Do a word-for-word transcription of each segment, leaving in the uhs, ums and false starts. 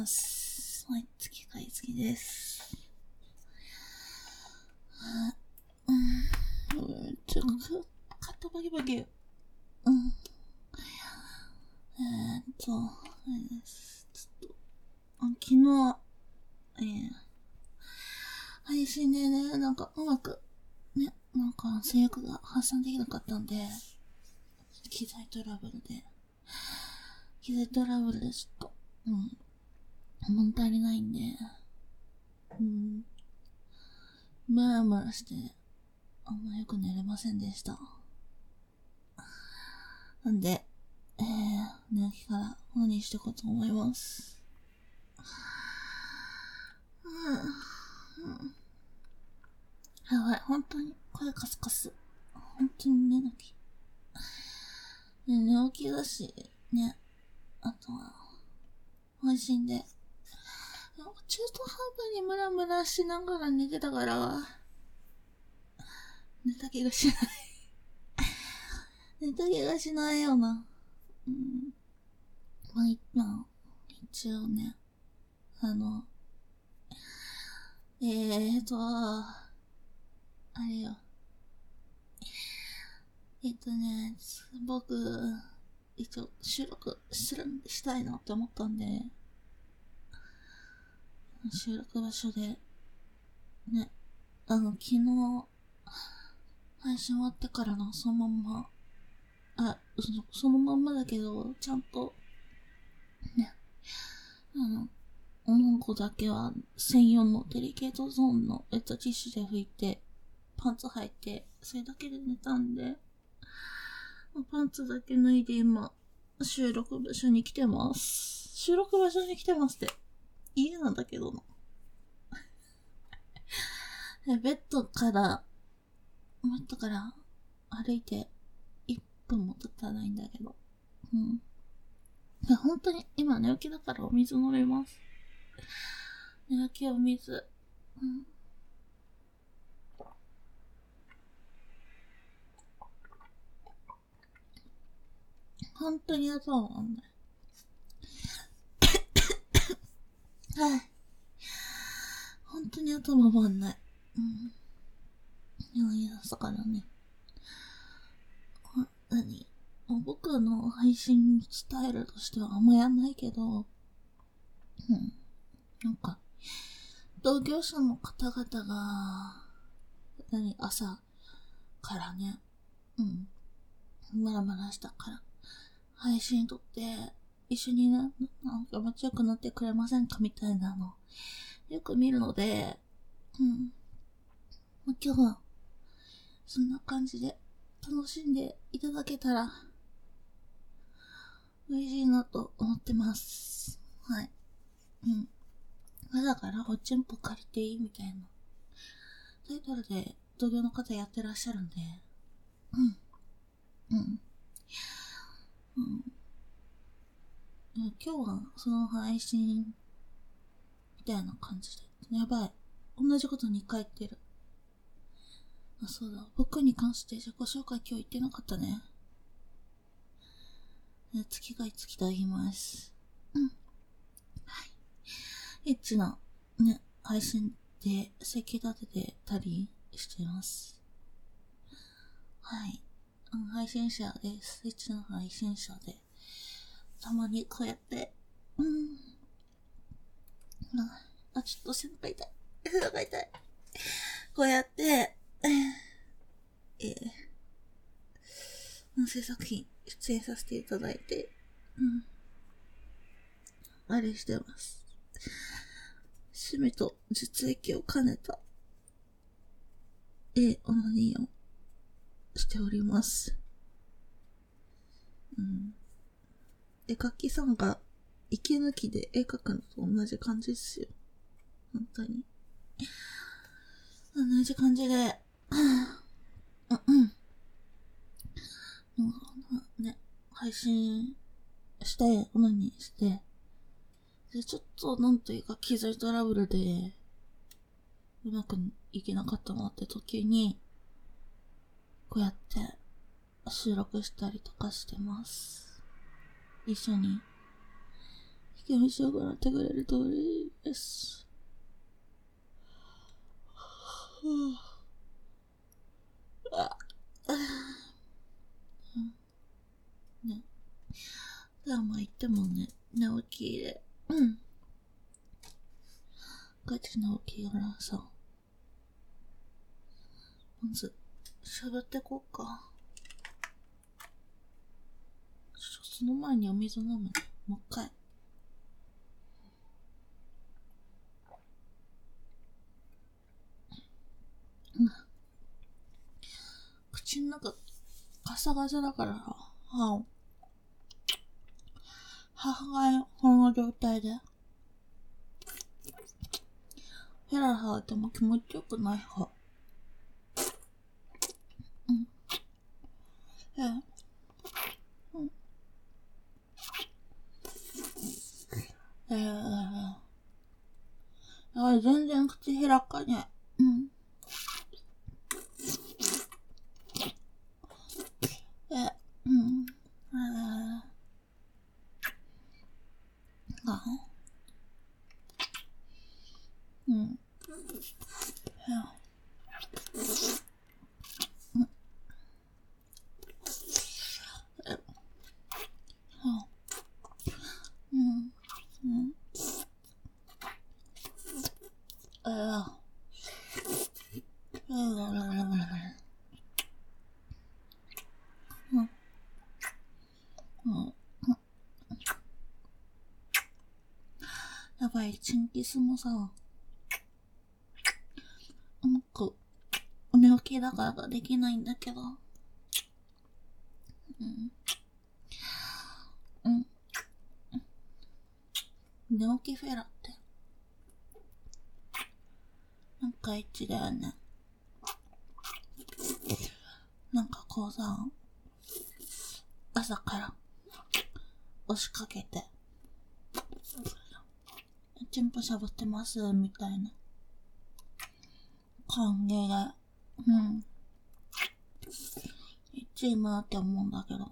ます。毎月買い付けです。うん、ちょっと、肩バキバキ。うん。えーっと、あれです。ちょっと、あ昨日、えー、配信でね、なんかうまく、ね、なんか制約が発散できなかったんで、機材トラブルで、機材トラブルでちょっと、うん、物足りないんで、うん、ムラムラして、あんまよく寝れませんでした。なんで、えー、寝起きからオンにしていこうと思います。うん。やばい、本当に声カスカス。本当に寝起き。ね、寝起きだし、ね、あとは、配信で、中途半端にムラムラしながら寝てたから、寝た気がしない。寝た気がしないよな。うん。まあ、まあ、一応ね、あの、えーと、あれよ。えっとね、僕、一応収録ししたいなって思ったんで、収録場所で、ね、あの、昨日、配信終わってからのそのまんま、あ、そのそのまんまだけど、ちゃんと、ね、あの、女の子だけは専用のデリケートゾーンのウェットティッシュで拭いて、パンツ履いて、それだけで寝たんで、パンツだけ脱いで今、収録場所に来てます。収録場所に来てますって、家なんだけどな。ベッドから、ベッドから歩いていっぷんも経たないんだけど。うん。いや、本当に今寝起きだからお水飲みます。寝起きお水。うん。本当に頭回んない。はい。本当に頭回んない。うん。いや、朝からね。何僕の配信スタイルとしてはあんまやんないけど、うん。なんか、同業者の方々が、何、朝からね、うん。ムラムラしたから、配信撮って、一緒にね、なんか気持ちよくなってくれませんかみたいなの、よく見るので、うん。まあ、今日は、そんな感じで、楽しんでいただけたら、嬉しいなと思ってます。はい。うん。だから、おちんぽ借りていいみたいな、タイトルで同業の方やってらっしゃるんで、うん。うん。うん。今日は、その配信、みたいな感じで。やばい。同じことにかい言ってる。あ、そうだ。僕に関して自己紹介今日言ってなかったね。月が月と言います。うん。はい。エッチな、ね、配信で席立ててたりしてます。はい。うん、配信者です。エッチな配信者で。たまにこうやって、うん。あ、ちょっと背中痛い。背中痛い。こうやって、えー、音声作品出演させていただいて、うん。あれしてます。趣味と実益を兼ねた、え、オナニーをしております。うん。絵描きさんが息抜きで絵描くのと同じ感じですよ。本当に。同じ感じで、うんうん。ね、配信して、オナニーして、で、ちょっとなんというか機材トラブルで、うまくいけなかったなって時に、こうやって収録したりとかしてます。一緒に。引気持ちよくなってくれると嬉しいです。あ、ね。でもまあ言ってもね、寝起きで、うん。ガチ寝起きからさ、まず、喋ってこうか。その前にお水飲むね。もう一回。うん。口の中、ガサガサだからさ、歯、母がこの状態で、ヘラヘラっても気持ちよくない歯。うん。ええ。うん。ええ。あ、全然口開かねえ。うん。え、うん。ええ。あ、うん。え、うん。え、あ、うん。うん。ええ。ええ。うん。うん。やばい、チンキスもさ、うまく、寝起きだからできないんだけど。うん。うん。寝起きフェラって、なんか一だよね。なんかこうさ、朝から押しかけて、チンポしゃぶってます、みたいな感じで、うん。一位なって思うんだけど。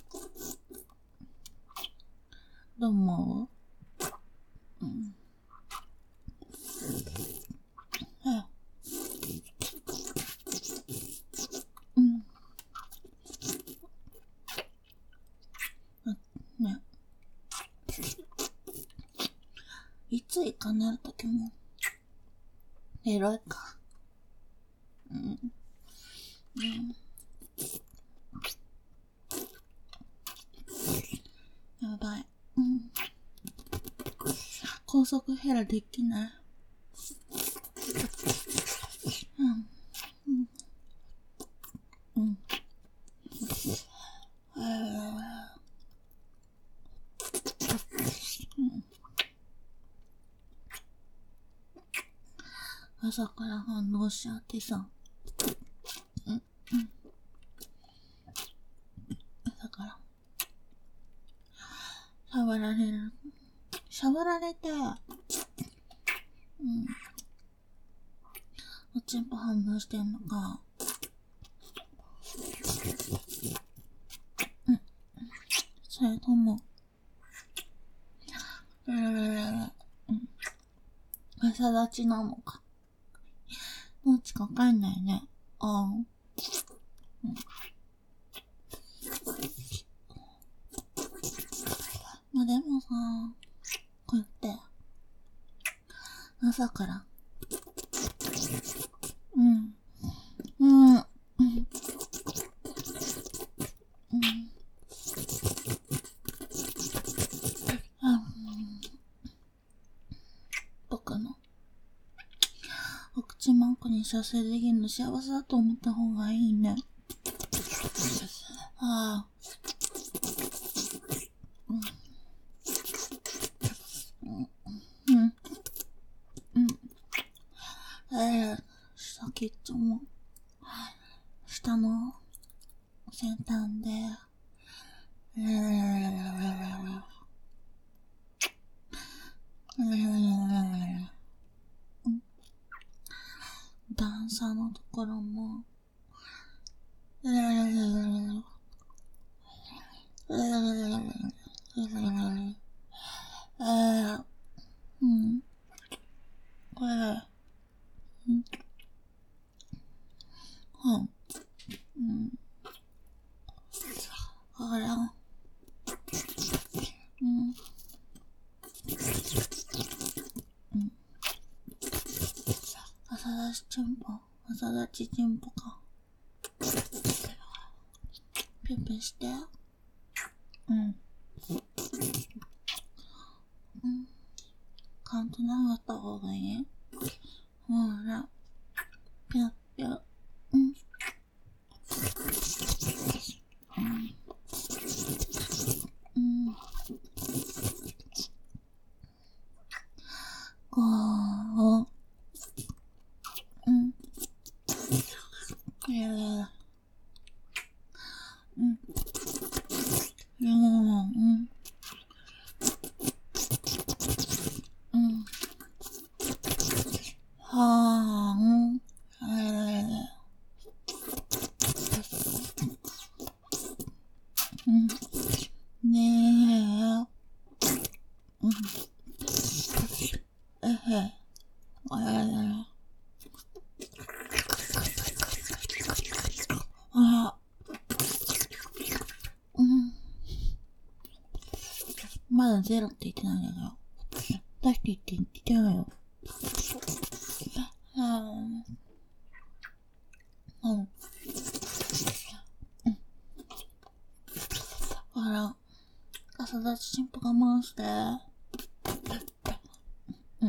どう思う？うん。え、うん。ね。いついかなるときも、エロいか。うん。うん。やばい。うん。高速ヘラできない。うん。うん。うん。えー、うん。朝から反応しちゃってさ。うん。うん。だから、触られる。触られて、うん。おちんぽ反応してんのか。うん。それとも、うん。朝立ちなのか。どっちかわかんないね。あん。うん。まあでもさ、こうやって、朝から、うん。うん。うん。うん。うん。僕の、お口マンコに射精できるの幸せだと思った方がいいね。ああ。うん。うん。うん。うん。えー、先っちょも、下の先端で、えー、えー、段差のところも、えー、えー、えー、 だしちんぽ、朝だちちんぽか。ピュピュして。うん。うん。カウントダウンやった方がいい？ほら。ぴゅっぴゅ。うん。うん。うん。ごー。うん。やだ。うん。うん。うん。うん。はーん。あれ。うん。ねえ。うん。えへ。あららら。あら。うん。まだゼロって言ってないんだけど。出してって言ってないよ。はぁ。うん。あら。朝立ちチンポ我慢して。うん。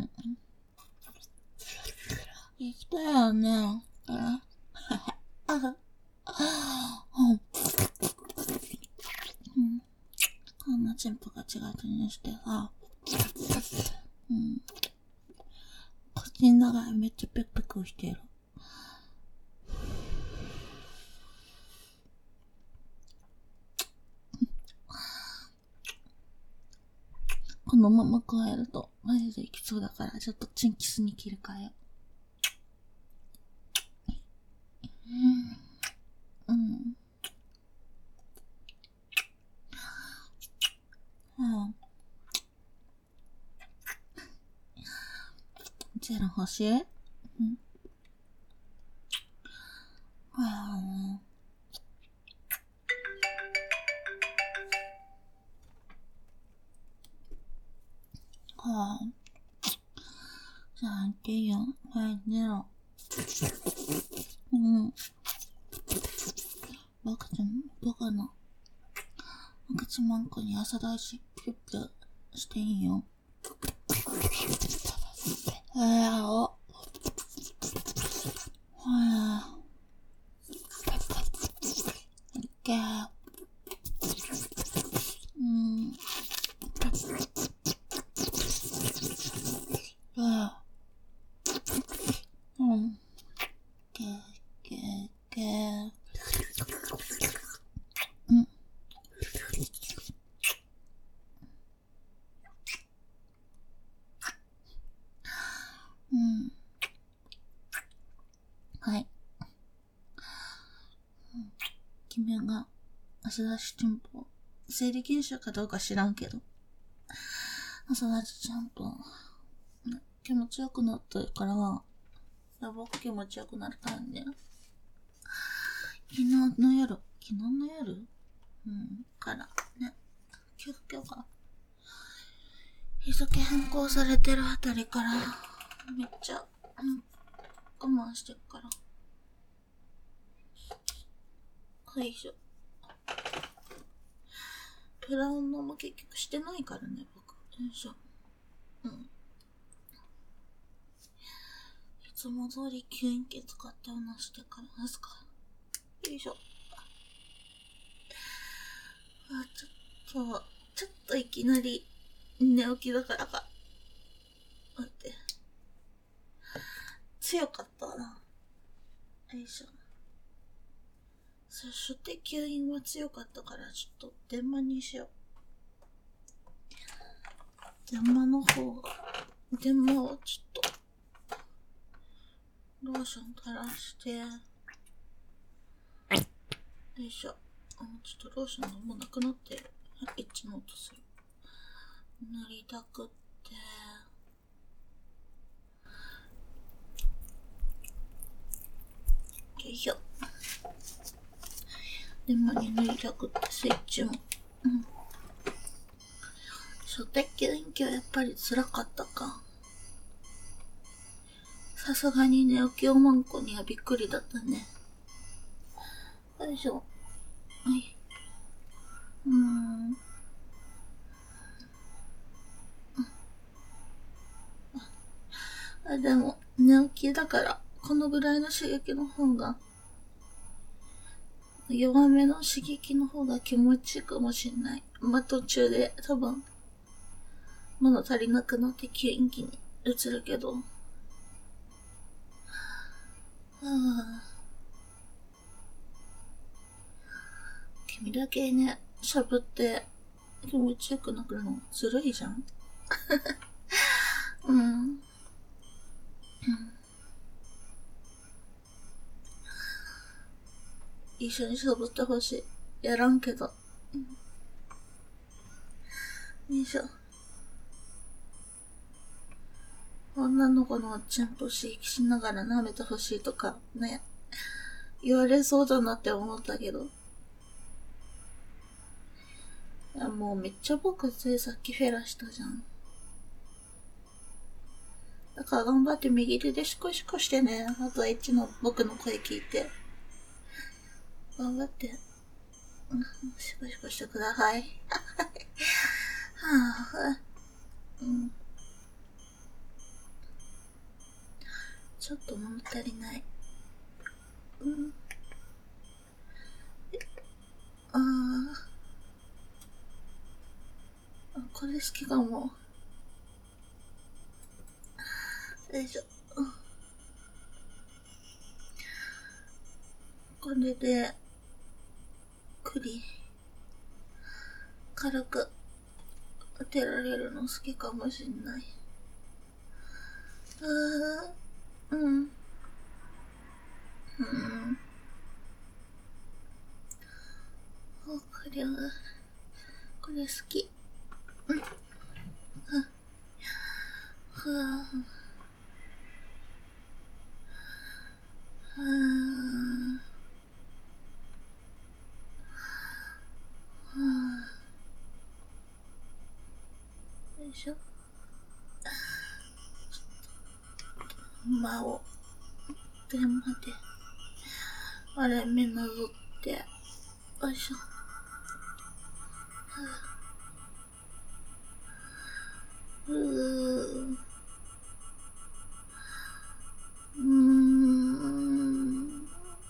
行きたいよね。あら。あら。うん。うん。こんなチンポが違うにしてさ。うん。口の中でめっちゃペクペクしてる。このまま加えるとマジでいきそうだから、ちょっとチンキスに切り替えよう。うん。うん。うん。ゼロ欲しい？うん。はぁ。はぁ。じゃあ、いっていいよ。はい、ゼロ。うん。バカちゃん、バカな。赤ちまんこに朝だし、ピュッピュしていいよ。えー、お。ほら。いっけー。うん。えー。うん。けーけーけー。うん。うん。はい。うん、君が朝だしちんぽ、生理現象かどうか知らんけど、朝だしちゃんぽ、気持ちよくなったから、僕気持ちよくなるからね。昨日の夜、昨日の夜うん、からね、今日、今日か。日付変更されてるあたりから、めっちゃ、うん、我慢してるから。よいしょ。プラウンドも結局してないからね、僕。よいしょ。うん。いつも通り吸引器使って話してからですか。よいしょ。あ、ちょっと、ちょっといきなり寝起きだからか。待って。強かったな。よいしょ。初手吸引は強かったから、ちょっと電話にしよう。電話の方が、電話をちょっと、ローション垂らして、よいしょ。あ、ちょっとローションがもうなくなってる。エッチの音する。塗りたくって、よいしょ。電話に塗りたくってスイッチも。うん。初手吸引器はやっぱり辛かったか。 さすがに寝起きおまんこにはびっくりだったね。よいしょ。はい。うーん。あ、でも、寝起きだから、このぐらいの刺激の方が、弱めの刺激の方が気持ちいいかもしんない。まあ、途中で多分、物足りなくなって吸引機に移るけど。はぁ。君だけね、しゃぶって気持ちよくなくなるのずるいじゃん。うん。うん。一緒にしゃぶってほしい。やらんけど。うん、よいしょ。女の子のちんぽ刺激しながら舐めてほしいとかね、言われそうだなって思ったけど。いや、もうめっちゃ僕ついさっきフェラしたじゃん。だから頑張って右手でシコシコしてね。あとエッチの僕の声聞いて。頑張って、うん、シコシコしてください。はぁ、うん。ちょっと物足りない。うん。あー。これ好きかも。よいしょ。これで、栗、軽く当てられるの好きかもしんない。あー、うん。うん。これは、これ好き。うん。はぁ、はぁ、はぁ、よいしょ。間を、電話で、あれ、目なぞって、よいしょ。うー、うーん。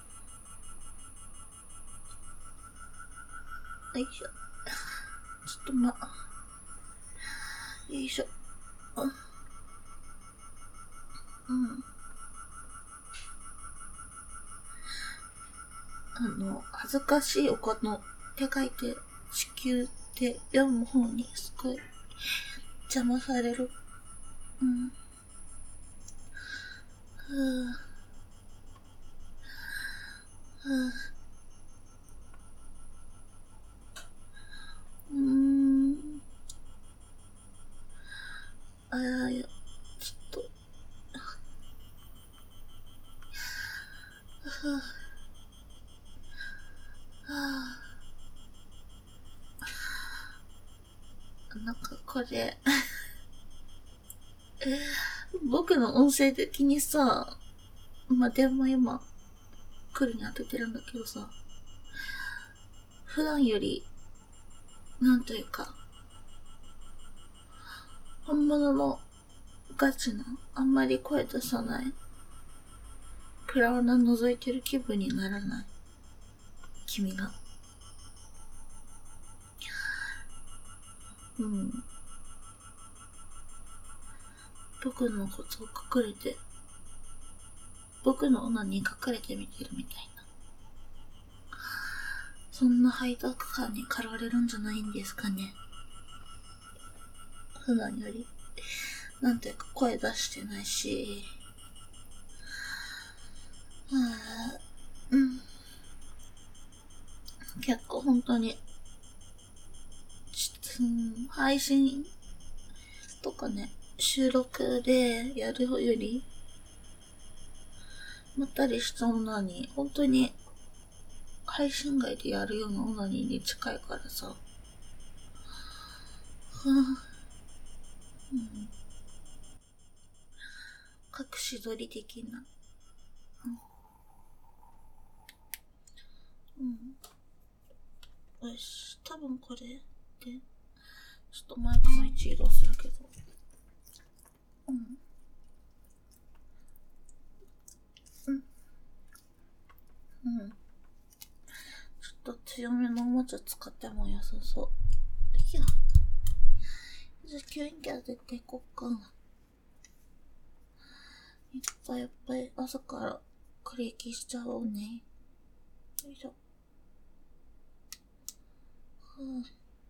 よいしょ。ちょっとま、よいしょ。うん。あの、恥ずかしいおかのって書いて、地球って読む方にすごい邪魔される。うん。ふぅ、ふぅ。うーん。あやや、ちょっと、ふぅ、はぁ。なんかこれ、僕の音声的にさ、まあ、電話今、来るに当ててるんだけどさ、普段より、なんというか、本物のガチな、あんまり声出さない、プラワナ覗いてる気分にならない。君が。うん。僕のことを隠れて、僕の女に隠れて見てるみたいな。そんな背徳感に駆られるんじゃないんですかね。普段より、なんていうか声出してないし、あー、うん。結構本当に、うん、配信とかね、収録でやるより、まったりしたオナニー、本当に配信外でやるようなオナニーに近いからさ。はぁ、うん、隠ししどり的な。うん。よし、多分これで、ちょっと前との位置移動するけど。うん。うん。うん。ちょっと強めのおもちゃ使っても良さそう。いや。じゃあ、キュインキャ当てていこっか。いっぱいいっぱい朝からクリキしちゃおうね。よいしょ。は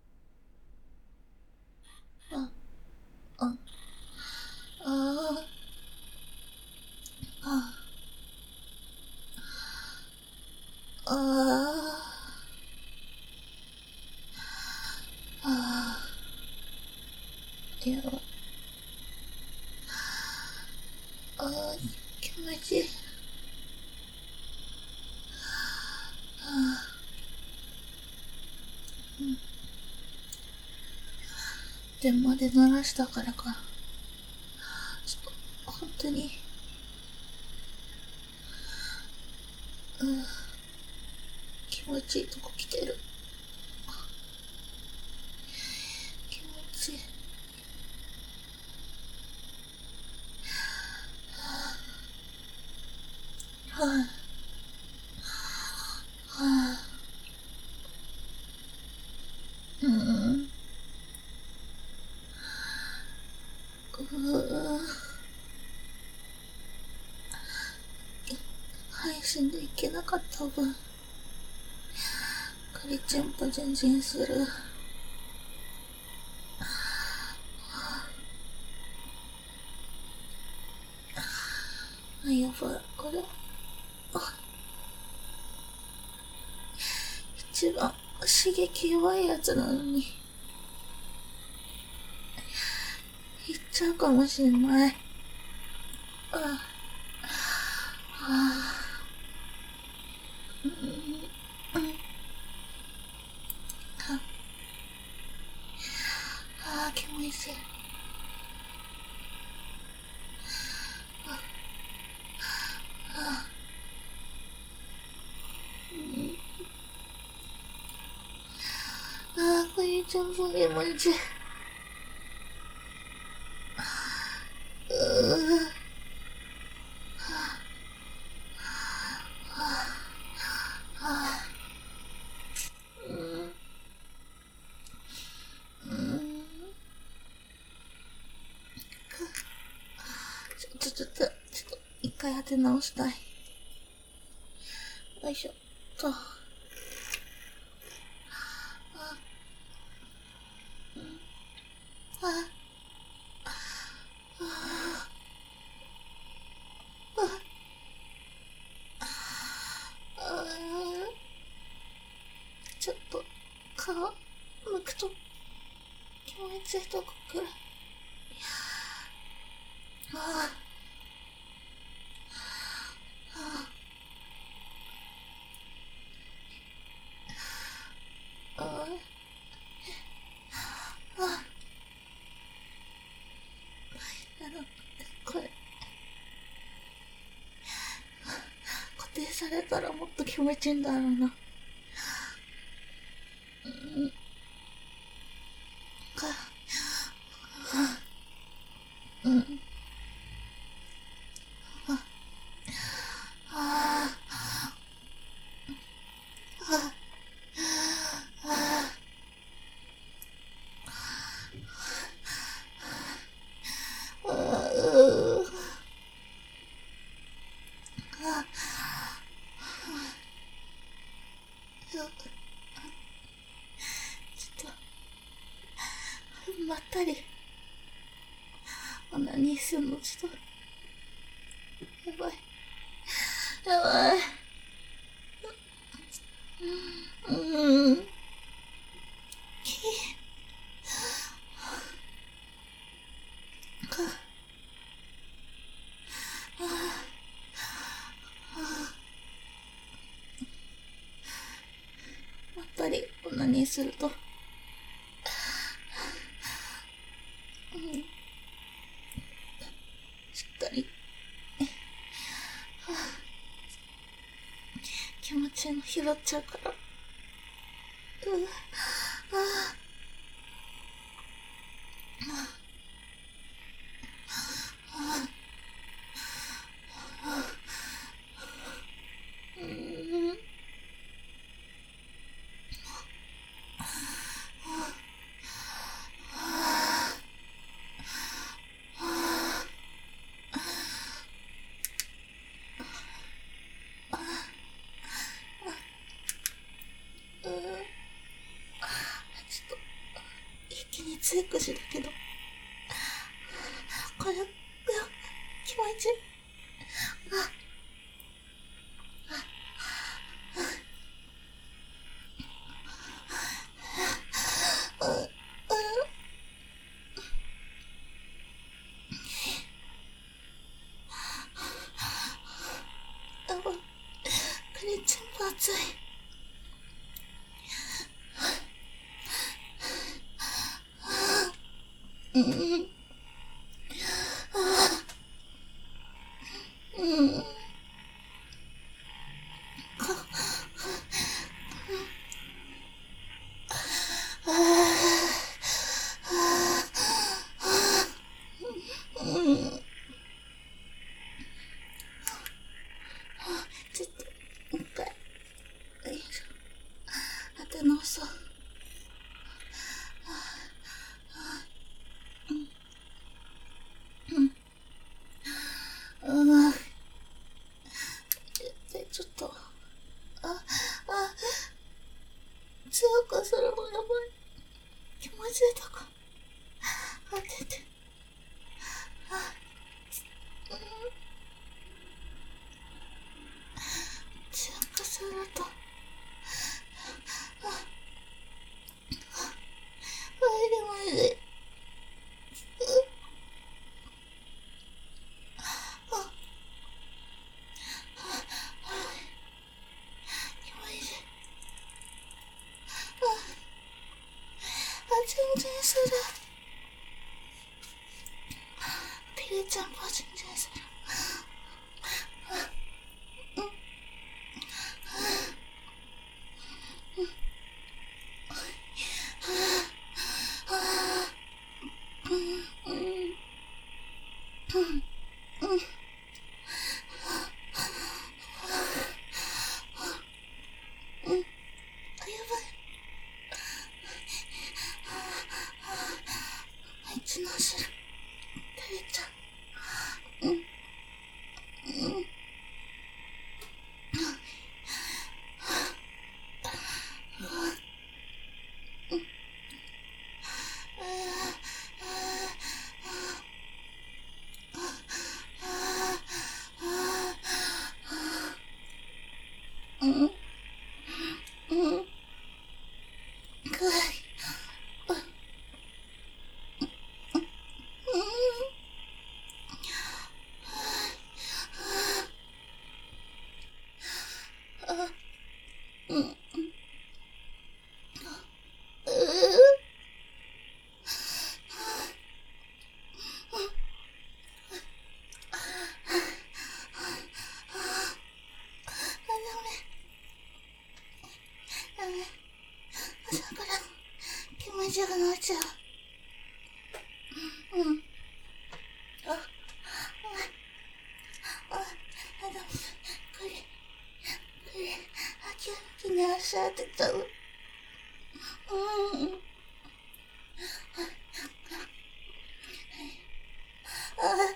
あ。あ、あ、ああ、あ、ああ、ああ、やば。ああ、気持ちいい。ああ、うん。電話で鳴らしたからか。ちょっと、本当に。うん、気持ちいいとこ来てる。気持ちいい。はあ、はあ、うん、うう、配信で行けなかった分、クリチンポ全然する。あ、やばい、これ。あ、一番刺激弱いやつなのに、いっちゃうかもしれない。あ、あ、うん、うん、ああ、気持ちいい。ああ、これちゃんぽん気持ちいい。うー、うん、うん。ちょ、ちょ、ちょっと、ちょっと、一回当て直したい。よいしょ。と。あ、あ、あ、ちょっと、皮、むくと、気持ちいいとこくらい。ああ、ああ、あ、あの、これ、固定されたらもっと気持ちいいんだろうな。うん、か、うん、ああ、ああ、ちょっと、まったり、あ、何すんの、ちょっと、やばい、やばい、うん、か、まったり、こんなにすると、しっかりいの拾っちゃうから。うう、ああ。うん。ちょっと、一気に強くしだけど。これ、気持ちいい。あ、これ全部熱い。うん。うん。ちょっと、もう一回。よいしょ。当て直そう。うん。で、ちょっと、あ、あ、強くするのやばい。気持ちいいとこ、当てて。あ、うん。強くすると、あ、マジマジ。全然する。ピリちゃんも全然する。うん。あ、やばい。あいつのする。ピリちゃん。うん。うん。うん。うん。くらい。うん。うん。うう。ダメ。朝から気持ちよくなっちゃう。うん。あ、あ、あ、あ、ダメ。これ、これ、あ、キュンキュンに足当てちゃう。うん。あ、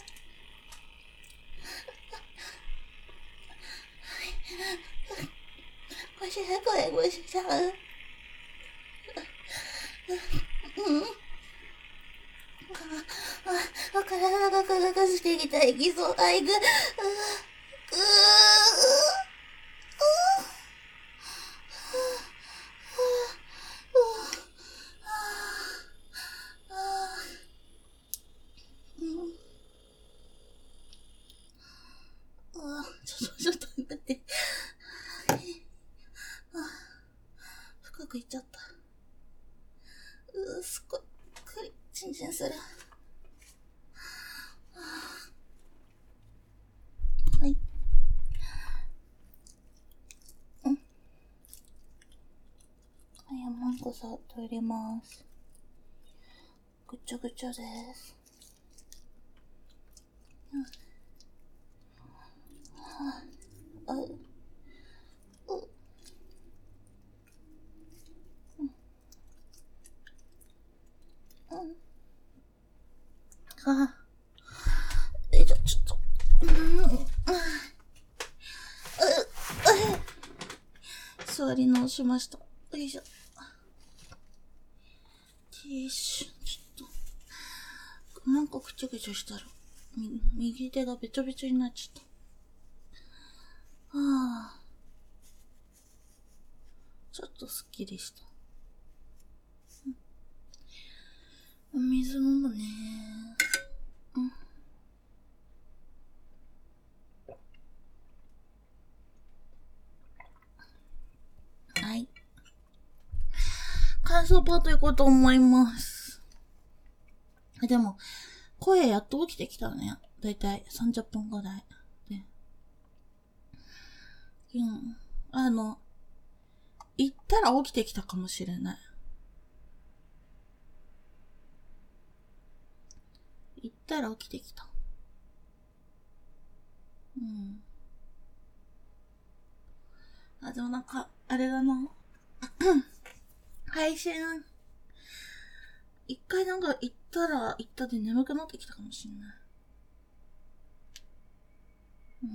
こしらこれ、こしちゃう。うん。あ、あ、体が乾かしてきた。いきそう。あ、いく。うー、うー、うん。あ、ちょっと、ちょっと待って。深くいっちゃった。うー、すっごい、くり、チンチンする。はい。 触っております。ぐちょぐちょです。うん、はあ、あ、う、う、うん、うん。あ、えいちょ、ちょっと、うん、うん、う、う、座り直しました。よいしょ。ティッシュ、ちょっと、なんかぐちょぐちょしたら、み、右手がべちょべちょになっちゃった。はあ、ちょっとすっきりした。うん、水飲むね。うん。はい。感想パート行こうと思います。でも、声やっと起きてきたね。だいたいさんじゅっぷんぐらい。で。うん。あの、行ったら起きてきたかもしれない。行ったら起きてきた。うん。あ、でもなんか、あれだな。配信、一回なんか行ったら行ったで眠くなってきたかもしれない。うん。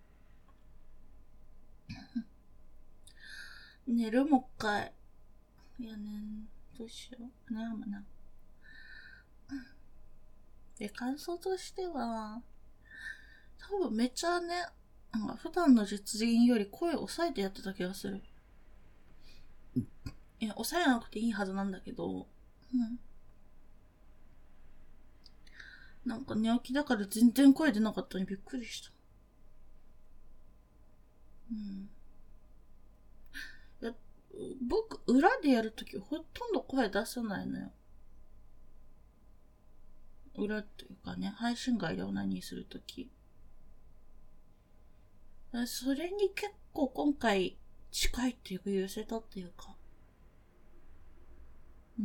寝るもっかい。いやね、どうしよう。悩むな。で、感想としては、多分めっちゃね、なんか普段の実演より声を抑えてやってた気がする。いや、抑えなくていいはずなんだけど、うん。なんか寝起きだから全然声出なかったのにびっくりした。うん。いや、僕、裏でやるときほとんど声出さないのよ。裏っていうかね、配信外でオナニーするとき。それに結構今回近いっていうか寄せたっていうか。うん。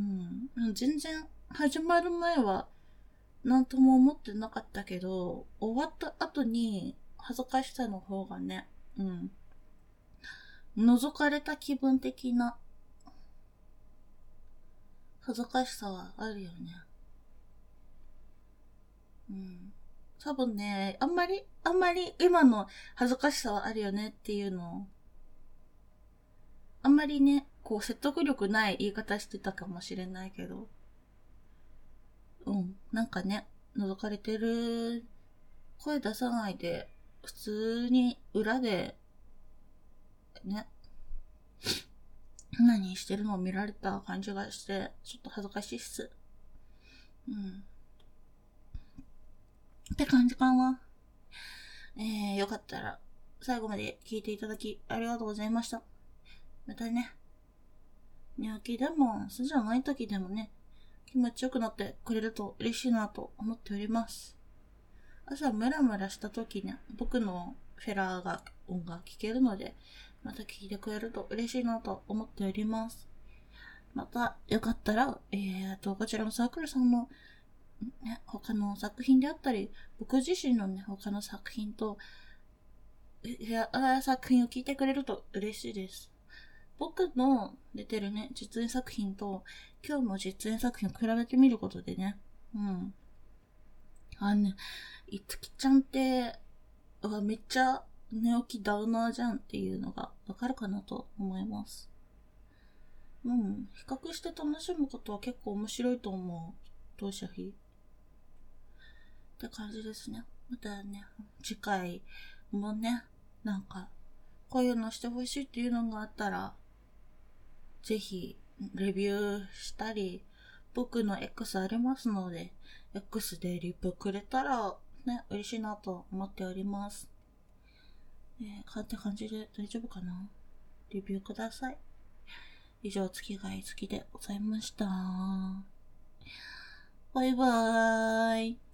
全然始まる前はなんとも思ってなかったけど、終わった後に恥ずかしさの方がね、うん。覗かれた気分的な恥ずかしさはあるよね。うん。多分ね、あんまり、あんまり今の恥ずかしさはあるよねっていうのを、あんまりね、こう説得力ない言い方してたかもしれないけど、うん。なんかね、覗かれてる、声出さないで、普通に裏で、ね、何してるのを見られた感じがして、ちょっと恥ずかしいっす。うん。って感じかな。えー、よかったら、最後まで聞いていただき、ありがとうございました。またね、寝起きでも、そうじゃない時でもね、気持ちよくなってくれると嬉しいなと思っております。朝ムラムラした時ね、僕のフェラーが音が聞けるので、また聞いてくれると嬉しいなと思っております。また、よかったら、えーと、こちらのサークルさんの、ね、他の作品であったり、僕自身のね、他の作品と、いや、作品を聞いてくれると嬉しいです。僕の出てるね、実演作品と、今日の実演作品を比べてみることでね、うん。あのね、いつきちゃんって、めっちゃ寝起きダウナーじゃんっていうのがわかるかなと思います。うん。比較して楽しむことは結構面白いと思う。当社費って感じですね。またね、次回もね、なんか、こういうのしてほしいっていうのがあったら、ぜひ、レビューしたり、僕の X ありますので、X でリプくれたら、ね、嬉しいなと思っております。えー、かって感じで大丈夫かな？レビューください。以上、月がい好きでございました。バイバーイ。